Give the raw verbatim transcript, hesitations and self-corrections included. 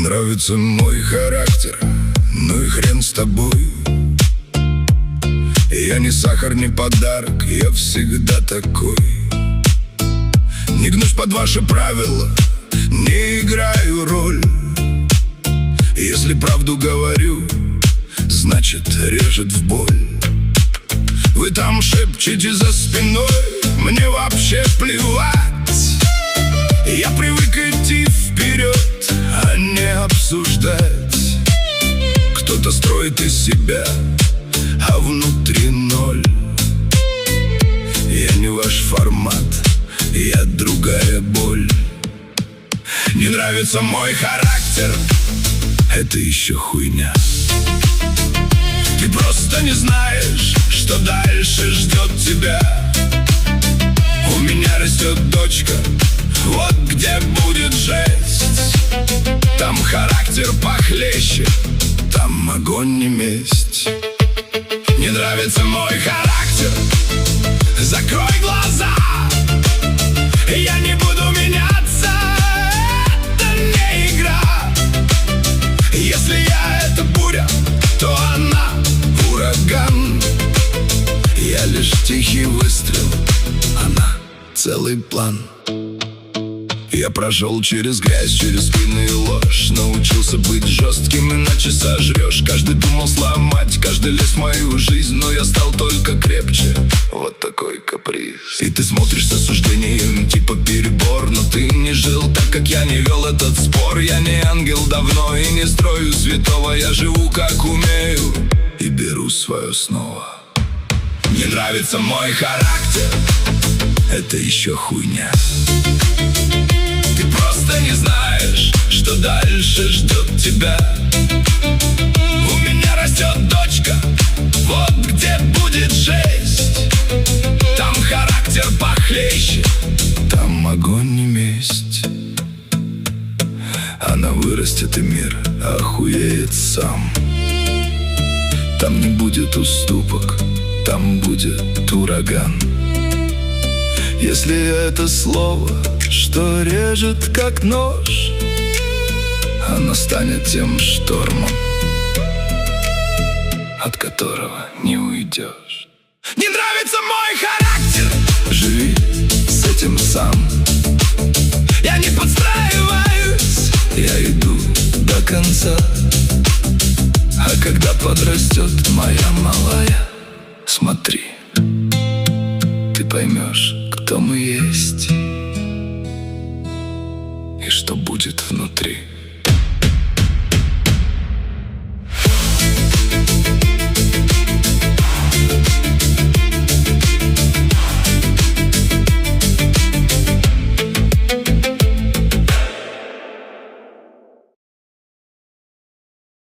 нравится мой характер, ну и хрен с тобой. Я не сахар, не подарок, я всегда такой. Не гнусь под ваши правила, не играю роль. Если правду говорю, значит режет в боль. Вы там шепчете за спиной, мне вообще плевать. Я привык идти вперед, а не обсуждать. Кто-то строит из себя, а внутри ноль. Я не ваш формат, я другая боль. Не нравится мой характер, это еще хуйня. Ты просто не знаешь, что дальше ждет тебя. У меня растет дочка, вот где будет жесть. Там характер похлеще, там огонь не месть. Не нравится мой характер, закрой глаза. Я не буду меняться, это не игра. Если я это буря, то она ураган. Я лишь тихий выстрел, она целый план. Я прошел через грязь, через спины и ложь. Научился быть жестким, иначе сожрешь. Каждый думал сломать, каждый лез в мою жизнь, но я стал только крепче. Вот такой каприз. И ты смотришь с осуждением, типа перебор. Но ты не жил так, как я, не вел этот спор. Я не ангел давно и не строю святого. Я живу как умею и беру свое снова. Не нравится мой характер, это еще хуйня. Ты просто не знаешь, что дальше ждет тебя. У меня растет дочка, вот где будет жесть. Там характер похлеще, там огонь не месть. Она вырастет, и мир охуеет сам. Там не будет уступок, там будет ураган. Если это слово, что режет как нож, оно станет тем штормом, от которого не уйдешь. Не нравится мой характер, живи с этим сам. Я не подстраиваюсь, я иду до конца. А когда подрастет моя малая, смотри, ты поймешь, кто мы есть и что будет внутри.